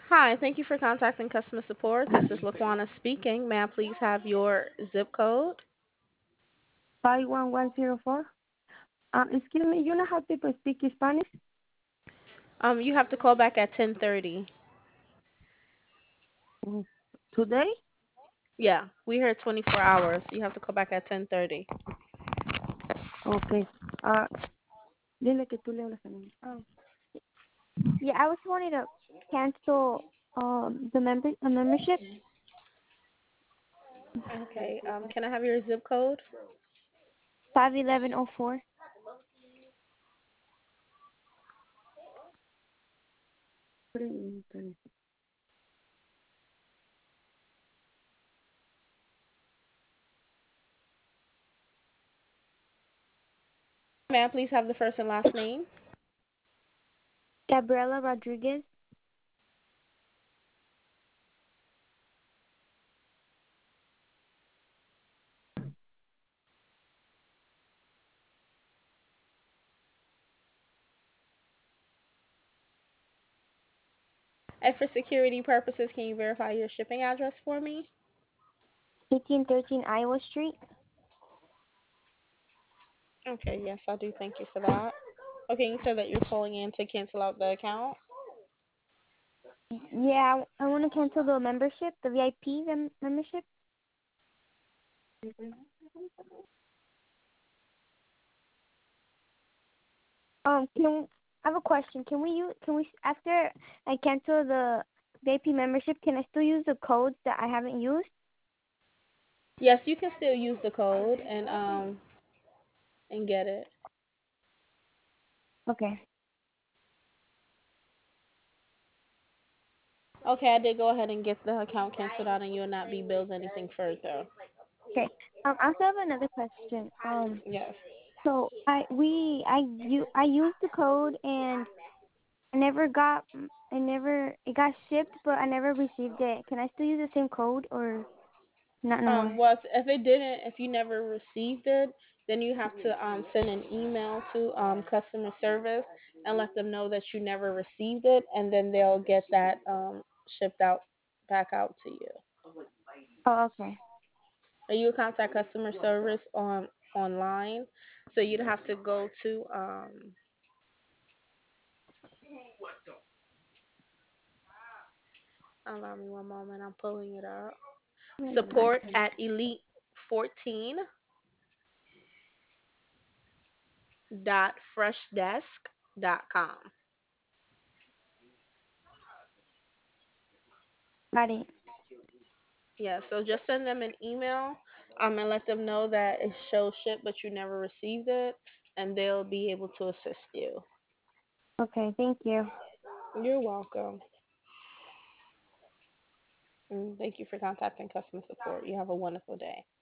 Hi, thank you for contacting customer support. This is Laquana speaking. May I please have your zip code? 51104. Excuse me, you know how people speak Spanish? You have to call back at 10:30. Mm, Today? Yeah, we here 24 hours. You have to call back at 10:30. Okay. Ah, dile que tú le hablas a mí. Yeah, I was wanting to cancel the membership. Okay. Can I have your zip code? 51104. Pregúntale. May I please have the first and last name? Gabriela Rodriguez. And for security purposes, can you verify your shipping address for me? 1813 Iowa Street. Okay, yes, I do. Thank you for that. Okay, you said that you're calling in to cancel out the account. Yeah, I want to cancel the membership, the VIP membership. I have a question. After I cancel the VIP membership, can I still use the codes that I haven't used? Yes, you can still use the code and get it. Okay. Okay, I did go ahead and get the account canceled out, and you will not be billed anything further. Okay. I also have another question. Yes. So I used the code and it got shipped, but I never received it. Can I still use the same code or not no more? Well, if you never received it, then you have to send an email to customer service and let them know that you never received it, and then they'll get that shipped out back out to you. Oh, okay. Or you contact customer service online, so you'd have to go to allow me one moment, I'm pulling it up. Support at elite14 dot freshdesk.com. Got it. Yeah, so just send them an email and let them know that it shows ship but you never received it, and they'll be able to assist you. Okay, thank you. You're welcome. And thank you for contacting customer support. You have a wonderful day.